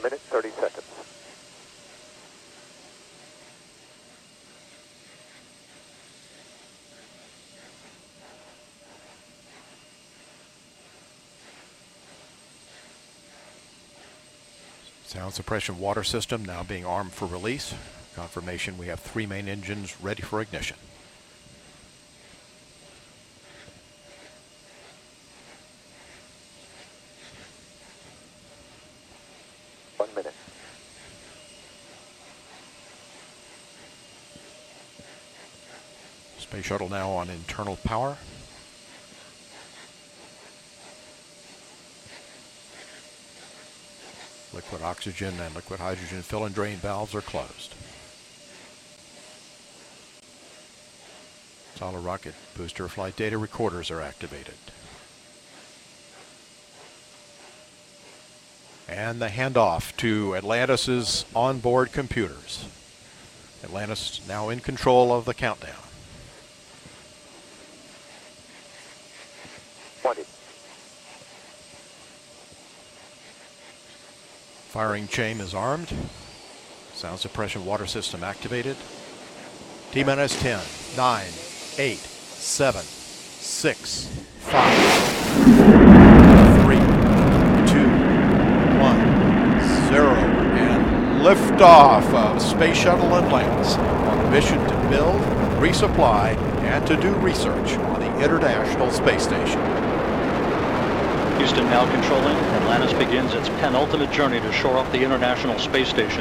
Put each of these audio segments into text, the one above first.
minute, 30 seconds. Sound suppression water system now being armed for release. Confirmation we have 3 main engines ready for ignition. Space Shuttle now on internal power. Liquid oxygen and liquid hydrogen fill and drain valves are closed. Solid rocket booster flight data recorders are activated. And the handoff to Atlantis' onboard computers. Atlantis now in control of the countdown. 20. Firing chain is armed. Sound suppression water system activated. T-minus 10, 9, 8, 7, 6, 5, 3, 2, 1, 0. And liftoff of Space Shuttle Atlantis on a mission to build, resupply, and to do research on the International Space Station. Houston now controlling. Atlantis begins its penultimate journey to shore up the International Space Station.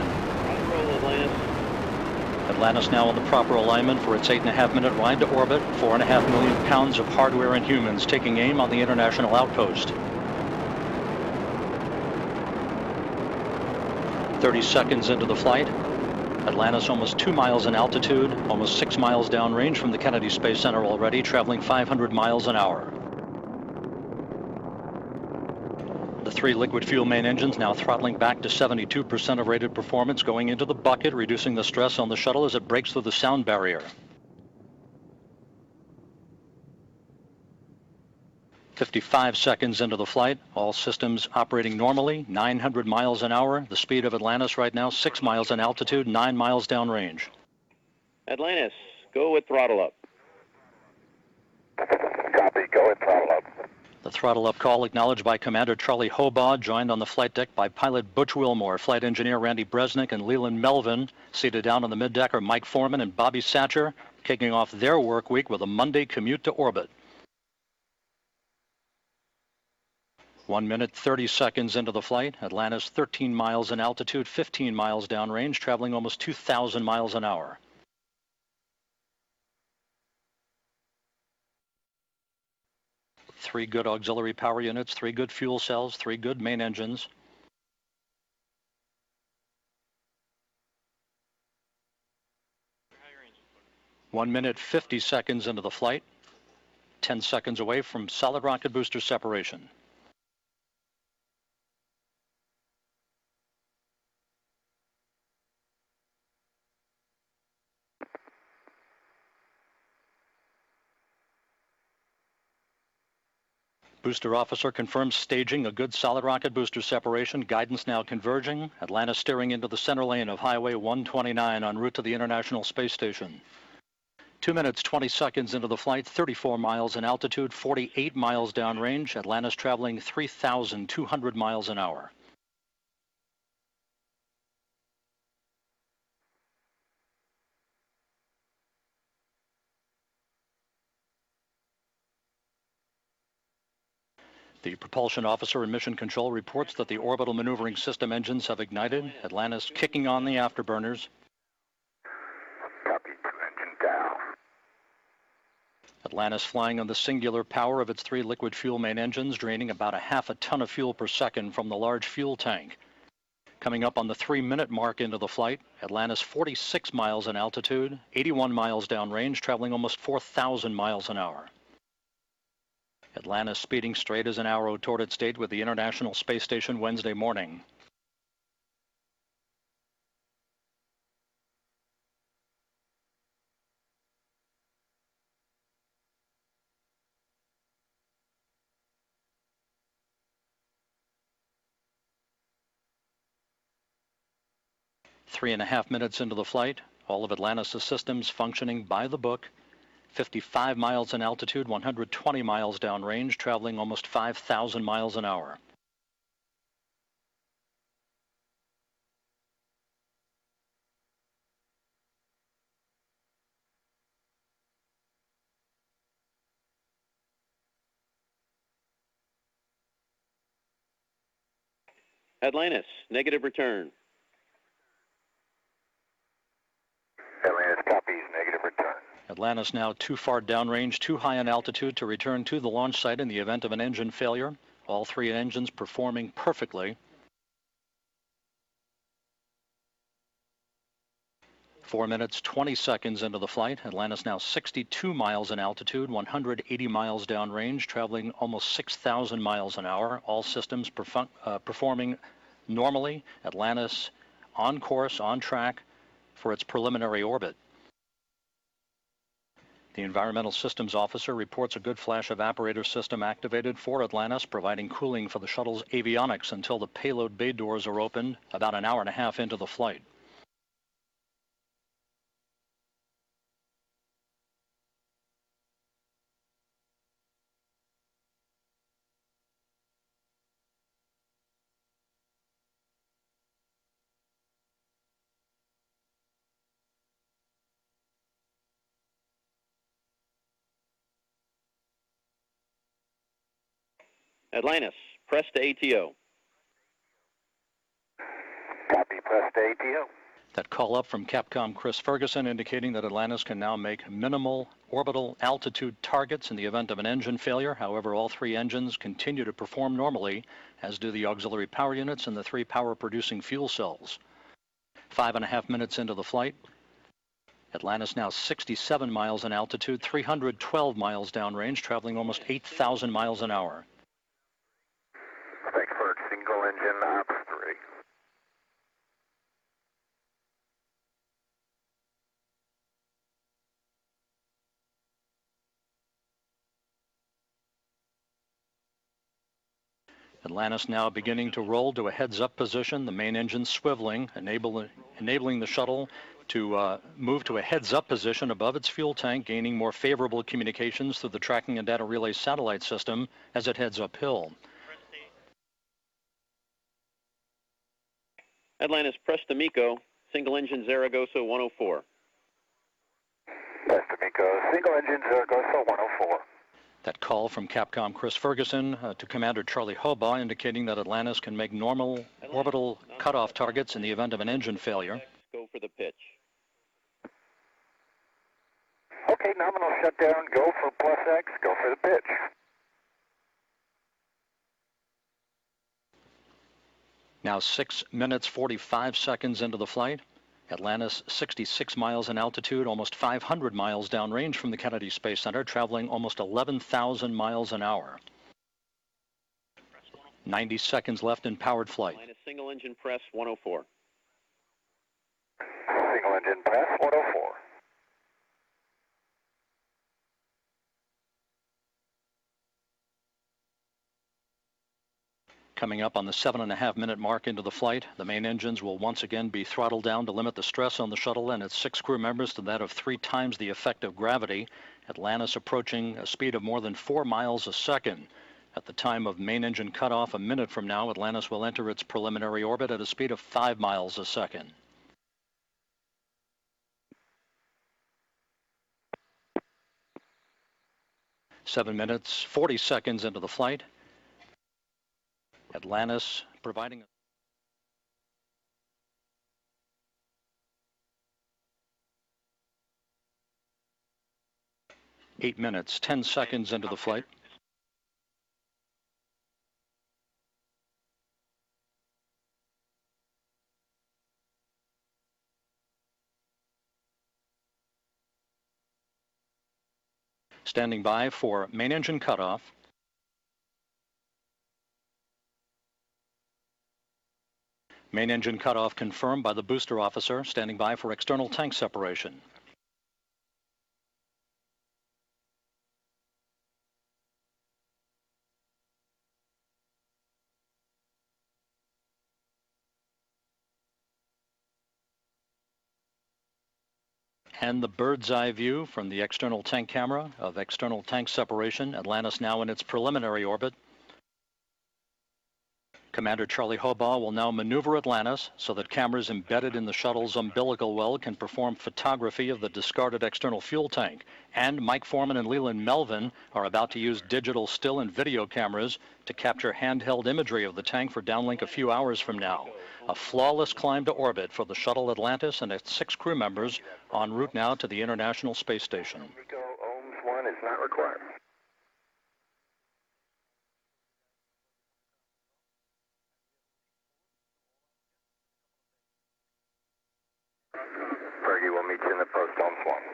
Atlantis now in the proper alignment for its 8.5-minute ride to orbit. 4.5 million pounds of hardware and humans taking aim on the International Outpost. 30 seconds into the flight. Atlantis almost 2 miles in altitude, almost 6 miles downrange from the Kennedy Space Center already, traveling 500 miles an hour. The 3 liquid fuel main engines now throttling back to 72% of rated performance, going into the bucket, reducing the stress on the shuttle as it breaks through the sound barrier. 55 seconds into the flight, all systems operating normally, 900 miles an hour. The speed of Atlantis right now, 6 miles in altitude, 9 miles downrange. Atlantis, go with throttle up. Copy, go with throttle up. The throttle up call acknowledged by Commander Charlie Hobaugh, joined on the flight deck by pilot Butch Wilmore, flight engineer Randy Bresnik, and Leland Melvin. Seated down on the middeck are Mike Foreman and Bobby Satcher, kicking off their work week with a Monday commute to orbit. 1 minute, 30 seconds into the flight. Atlantis 13 miles in altitude, 15 miles downrange, traveling almost 2,000 miles an hour. Three good auxiliary power units, 3 good fuel cells, 3 good main engines. One minute, 50 seconds into the flight. 10 seconds away from solid rocket booster separation. Booster officer confirms staging a good solid rocket booster separation. Guidance now converging. Atlantis steering into the center lane of Highway 129 en route to the International Space Station. 2 minutes, 20 seconds into the flight, 34 miles in altitude, 48 miles downrange. Atlantis traveling 3,200 miles an hour. The propulsion officer in mission control reports that the orbital maneuvering system engines have ignited. Atlantis kicking on the afterburners. Copy, 2 engine down. Atlantis flying on the singular power of its 3 liquid fuel main engines, draining about a half a ton of fuel per second from the large fuel tank. Coming up on the 3-minute mark into the flight, Atlantis 46 miles in altitude, 81 miles downrange, traveling almost 4,000 miles an hour. Atlantis speeding straight as an arrow toward its date with the International Space Station Wednesday morning. 3.5 minutes into the flight, all of Atlantis' systems functioning by the book. 55 miles in altitude, 120 miles downrange, traveling almost 5,000 miles an hour. Atlantis, negative return. Atlantis copies, negative return. Atlantis now too far downrange, too high in altitude to return to the launch site in the event of an engine failure. All three engines performing perfectly. 4 minutes, 20 seconds into the flight. Atlantis now 62 miles in altitude, 180 miles downrange, traveling almost 6,000 miles an hour. All systems performing normally. Atlantis on course, on track for its preliminary orbit. The Environmental Systems Officer reports a good flash evaporator system activated for Atlantis, providing cooling for the shuttle's avionics until the payload bay doors are opened about an hour and a half into the flight. Atlantis, press to ATO. Copy, press to ATO. That call up from Capcom Chris Ferguson indicating that Atlantis can now make minimal orbital altitude targets in the event of an engine failure. However, all three engines continue to perform normally, as do the auxiliary power units and the three power-producing fuel cells. 5.5 minutes into the flight, Atlantis now 67 miles in altitude, 312 miles downrange, traveling almost 8,000 miles an hour. Thanks for single engine ops 3. Atlantis now beginning to roll to a heads-up position, the main engine swiveling, enabling the shuttle to move to a heads-up position above its fuel tank, gaining more favorable communications through the tracking and data relay satellite system as it heads uphill. Atlantis, press to MECO, single engine Zaragoza 104. Press to MECO, single engine Zaragoza 104. That call from Capcom Chris Ferguson to Commander Charlie Hobaugh indicating that Atlantis can make normal orbital cutoff targets in the event of an engine failure. Go for the pitch. Okay, nominal shutdown, go for plus X, go for the pitch. Now 6 minutes, 45 seconds into the flight. Atlantis 66 miles in altitude, almost 500 miles downrange from the Kennedy Space Center, traveling almost 11,000 miles an hour. 90 seconds left in powered flight. Atlantis, single engine press 104. Single engine press 104. Coming up on the 7.5 minute mark into the flight, the main engines will once again be throttled down to limit the stress on the shuttle and its 6 crew members to that of 3 times the effect of gravity. Atlantis approaching a speed of more than 4 miles a second. At the time of main engine cutoff, a minute from now, Atlantis will enter its preliminary orbit at a speed of 5 miles a second. Seven minutes, 40 seconds into the flight. Atlantis providing 8 minutes, 10 seconds into the flight. Standing by for main engine cutoff. Main engine cutoff confirmed by the booster officer, standing by for external tank separation. and the bird's eye view from the external tank camera of external tank separation. Atlantis now in its preliminary orbit. Commander Charlie Hobaugh will now maneuver Atlantis so that cameras embedded in the shuttle's umbilical well can perform photography of the discarded external fuel tank. And Mike Foreman and Leland Melvin are about to use digital still and video cameras to capture handheld imagery of the tank for downlink a few hours from now. A flawless climb to orbit for the shuttle Atlantis and its 6 crew members en route now to the International Space Station. MECO OHMS 1 is not required. Fergie, we'll meet you in the post OHMS 1.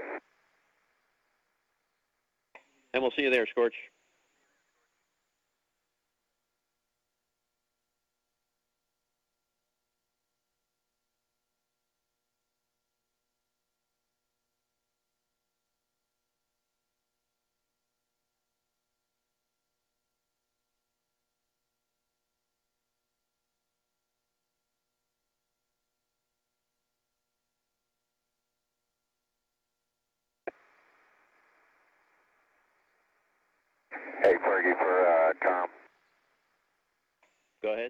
And we'll see you there, Scorch. Hey, Fergie, for Tom. Go ahead.